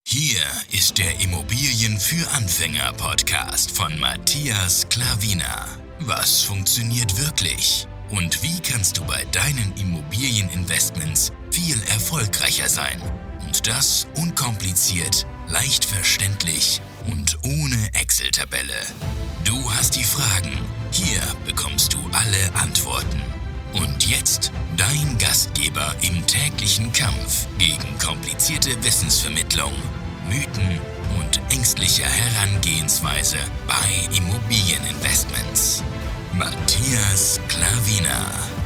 Hier ist der Immobilien für Anfänger Podcast von Matthias Klavina. Was funktioniert wirklich? Und wie kannst du bei deinen Immobilieninvestments viel erfolgreicher sein? Und das unkompliziert, leicht verständlich und ohne Excel-Tabelle. Du hast die Fragen, hier bekommst du alle Antworten. Und jetzt dein Gastgeber im täglichen Kampf gegen komplizierte Wissensvermittlung, Mythen und ängstliche Herangehensweise bei Immobilieninvestments. Matthias Klavina.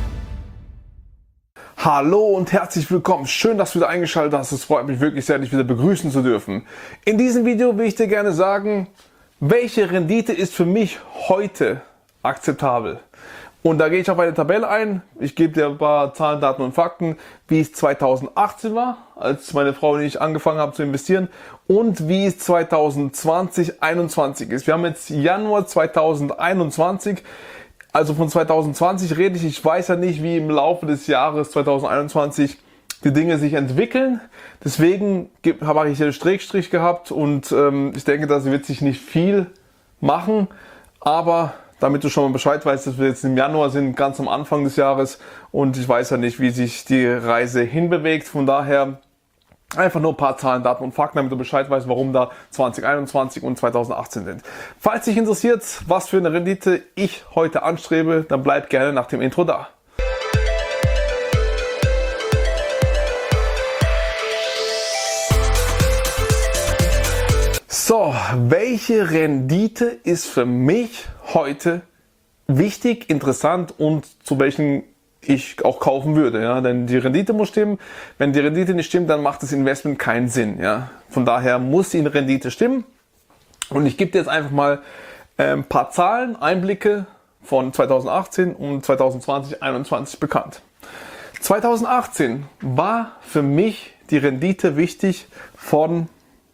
Hallo und herzlich willkommen. Schön, dass du wieder eingeschaltet hast. Es freut mich wirklich sehr, dich wieder begrüßen zu dürfen. In diesem Video will ich dir gerne sagen, welche Rendite ist für mich heute akzeptabel. Und da gehe ich auf eine Tabelle ein. Ich gebe dir ein paar Zahlen, Daten und Fakten, wie es 2018 war, als meine Frau und ich angefangen haben zu investieren, und wie es 2020, 2021 ist. Wir haben jetzt Januar 2021. Also von 2020 rede ich. Ich weiß ja nicht, wie im Laufe des Jahres 2021 die Dinge sich entwickeln. Deswegen habe ich hier einen Strich gehabt und ich denke, da wird sich nicht viel machen. Aber damit du schon mal Bescheid weißt, dass wir jetzt im Januar sind, ganz am Anfang des Jahres, und ich weiß ja nicht, wie sich die Reise hinbewegt. Von daher einfach nur ein paar Zahlen, Daten und Fakten, damit du Bescheid weißt, warum da 2021 und 2018 sind. Falls dich interessiert, was für eine Rendite ich heute anstrebe, dann bleib gerne nach dem Intro da. So, welche Rendite ist für mich heute wichtig, interessant und zu welchen ich auch kaufen würde, ja, denn die Rendite muss stimmen. Wenn die Rendite nicht stimmt, dann macht das Investment keinen Sinn, ja. Von daher muss die Rendite stimmen. Und ich gebe dir jetzt einfach mal ein paar Zahlen, Einblicke von 2018 und 2020, 2021 bekannt. 2018 war für mich die Rendite wichtig von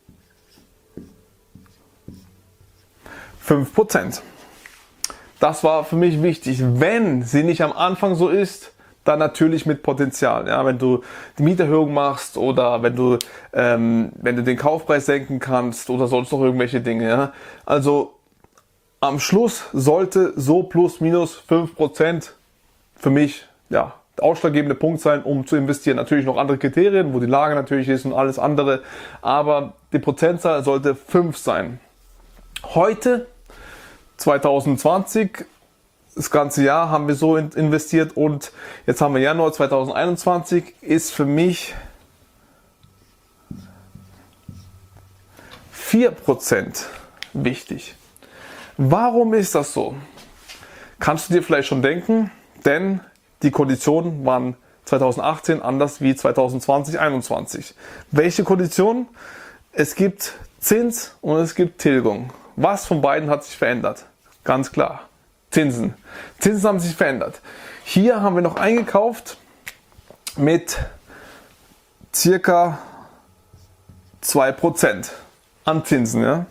5%. Das war für mich wichtig. Wenn sie nicht am Anfang so ist, dann natürlich mit Potenzial. Ja, wenn du die Mieterhöhung machst oder wenn du den Kaufpreis senken kannst oder sonst noch irgendwelche Dinge. Ja. Also am Schluss sollte so plus minus 5% für mich der ausschlaggebende Punkt sein, um zu investieren. Natürlich noch andere Kriterien, wo die Lage natürlich ist und alles andere. Aber die Prozentzahl sollte 5 sein. Heute 2020, das ganze Jahr haben wir so investiert, und jetzt haben wir Januar 2021, ist für mich 4% wichtig. Warum ist das so? Kannst du dir vielleicht schon denken, denn die Konditionen waren 2018 anders wie 2020, 2021. Welche Konditionen? Es gibt Zins und es gibt Tilgung. Was von beiden hat sich verändert? Ganz klar. Zinsen. Zinsen haben sich verändert. Hier haben wir noch eingekauft mit circa 2% an Zinsen. Ja?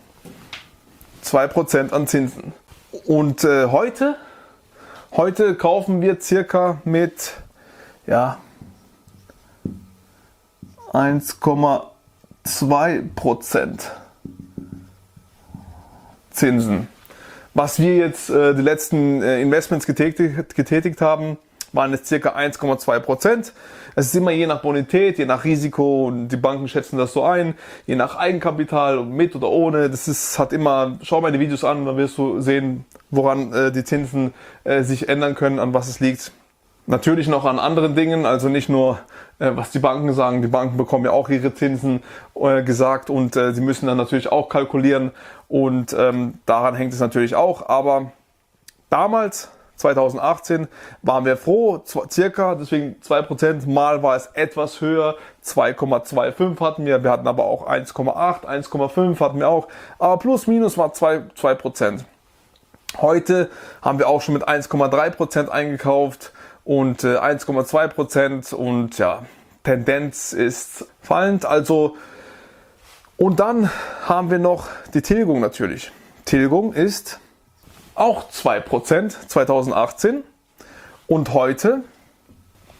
2% an Zinsen. Und heute kaufen wir circa mit 1,2% Zinsen. Was wir jetzt die letzten Investments getätigt haben, waren jetzt ca. 1,2%. Es ist immer je nach Bonität, je nach Risiko, und die Banken schätzen das so ein, je nach Eigenkapital, mit oder ohne. Schau mal die Videos an, dann wirst du sehen, woran die Zinsen sich ändern können, an was es liegt. Natürlich noch an anderen Dingen, also nicht nur, was die Banken sagen. Die Banken bekommen ja auch ihre Zinsen gesagt, und sie müssen dann natürlich auch kalkulieren, und daran hängt es natürlich auch. Aber damals, 2018, waren wir froh, circa, deswegen 2%, mal war es etwas höher, 2,25 hatten wir hatten aber auch 1,8, 1,5 hatten wir auch, aber plus minus war 2%. Heute haben wir auch schon mit 1,3% eingekauft und 1,2%, und ja, Tendenz ist fallend. Also, und dann haben wir noch die Tilgung natürlich. Tilgung ist auch 2% 2018 und heute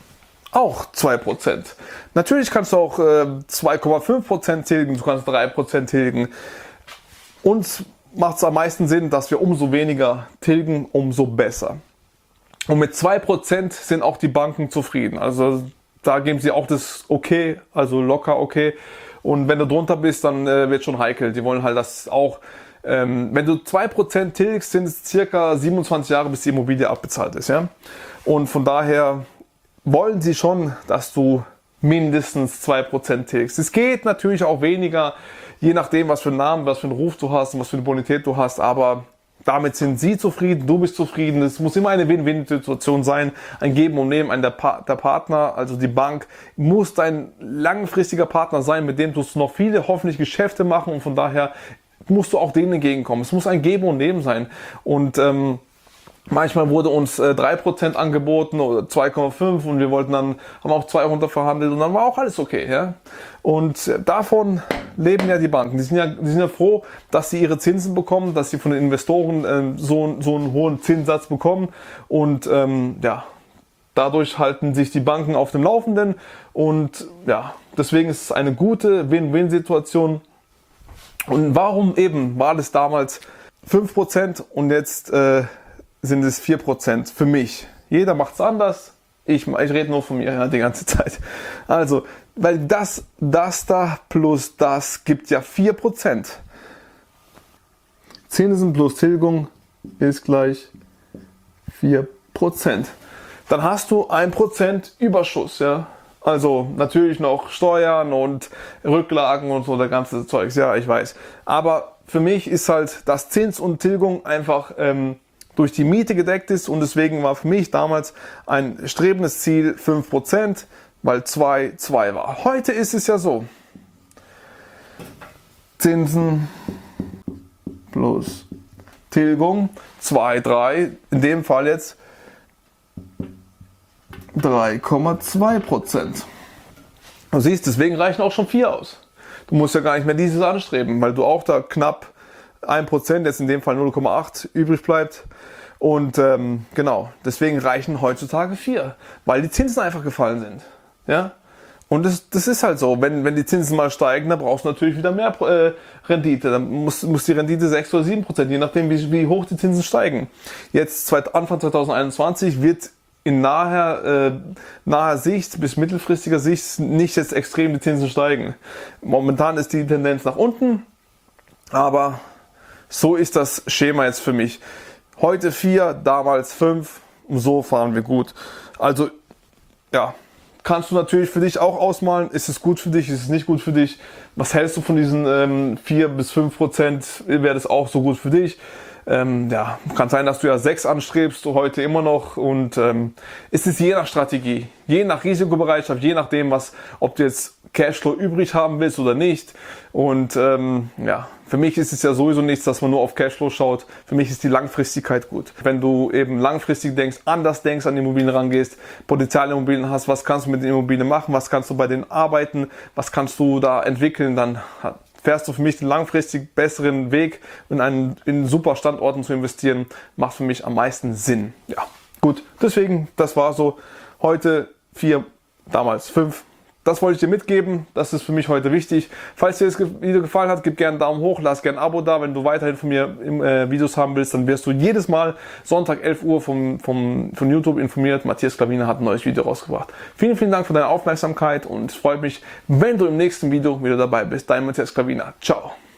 auch 2%. Natürlich kannst du auch 2,5% tilgen, du kannst 3% tilgen. Uns macht es am meisten Sinn, dass wir umso weniger tilgen, umso besser. Und mit 2% sind auch die Banken zufrieden. Also da geben sie auch das okay, also locker okay. Und wenn du drunter bist, dann wird schon heikel. Die wollen halt das auch. Wenn du 2% tilgst, sind es circa 27 Jahre, bis die Immobilie abbezahlt ist. Ja? Und von daher wollen sie schon, dass du mindestens 2% tilgst. Es geht natürlich auch weniger, je nachdem, was für einen Namen, was für einen Ruf du hast und was für eine Bonität du hast. Aber damit sind sie zufrieden, du bist zufrieden. Es muss immer eine Win-Win-Situation sein. Ein Geben und Nehmen. Der Partner, also die Bank, muss dein langfristiger Partner sein, mit dem du noch viele hoffentlich Geschäfte machen. Und von daher musst du auch denen entgegenkommen. Es muss ein Geben und Nehmen sein. Und manchmal wurde uns 3% angeboten oder 2,5 und wir wollten dann, haben auch 2 runterverhandelt und dann war auch alles okay. Ja? Und davon leben ja die Banken. Die sind ja froh, dass sie ihre Zinsen bekommen, dass sie von den Investoren so einen hohen Zinssatz bekommen und dadurch halten sich die Banken auf dem Laufenden und ja, deswegen ist es eine gute Win-Win-Situation. Und warum eben war das damals 5% und jetzt sind es 4% für mich. Jeder macht es anders. Ich rede nur von mir die ganze Zeit. Also, weil das da plus das gibt ja 4%. Zinsen plus Tilgung ist gleich 4%. Dann hast du 1% Überschuss. Ja? Also natürlich noch Steuern und Rücklagen und so der ganze Zeugs. Ja, ich weiß. Aber für mich ist halt, dass Zins und Tilgung einfach durch die Miete gedeckt ist und deswegen war für mich damals ein strebendes Ziel 5%, weil 2 war. Heute ist es ja so, Zinsen plus Tilgung 2, 3, in dem Fall jetzt 3,2%. Du siehst, deswegen reichen auch schon 4 aus. Du musst ja gar nicht mehr dieses anstreben, weil du auch da knapp 1%, jetzt in dem Fall 0,8 übrig bleibt. Und genau, deswegen reichen heutzutage 4, weil die Zinsen einfach gefallen sind. Ja? Und das ist halt so, wenn die Zinsen mal steigen, dann brauchst du natürlich wieder mehr Rendite. Dann muss die Rendite 6 oder 7%, je nachdem wie hoch die Zinsen steigen. Jetzt Anfang 2021 wird in naher Sicht bis mittelfristiger Sicht nicht jetzt extrem die Zinsen steigen. Momentan ist die Tendenz nach unten, aber so ist das Schema jetzt für mich. Heute 4, damals 5, so fahren wir gut. Also, ja, kannst du natürlich für dich auch ausmalen, ist es gut für dich, ist es nicht gut für dich? Was hältst du von diesen 4 bis 5%? Wäre das auch so gut für dich? Kann sein, dass du ja 6 anstrebst, du heute immer noch und ist es je nach Strategie, je nach Risikobereitschaft, je nachdem, ob du jetzt Cashflow übrig haben willst oder nicht. Und für mich ist es ja sowieso nichts, dass man nur auf Cashflow schaut. Für mich ist die Langfristigkeit gut. Wenn du eben langfristig denkst, anders denkst, an Immobilien rangehst, Potenzialimmobilien hast, was kannst du mit den Immobilien machen, was kannst du bei denen arbeiten, was kannst du da entwickeln, dann fährst du für mich den langfristig besseren Weg, in super Standorten zu investieren, macht für mich am meisten Sinn. Ja, gut, deswegen, das war so. Heute 4, damals 5. Das wollte ich dir mitgeben, das ist für mich heute wichtig. Falls dir das Video gefallen hat, gib gerne einen Daumen hoch, lass gerne ein Abo da. Wenn du weiterhin von mir Videos haben willst, dann wirst du jedes Mal Sonntag 11 Uhr von YouTube informiert. Matthias Klavina hat ein neues Video rausgebracht. Vielen, vielen Dank für deine Aufmerksamkeit und es freut mich, wenn du im nächsten Video wieder dabei bist. Dein Matthias Klavina. Ciao.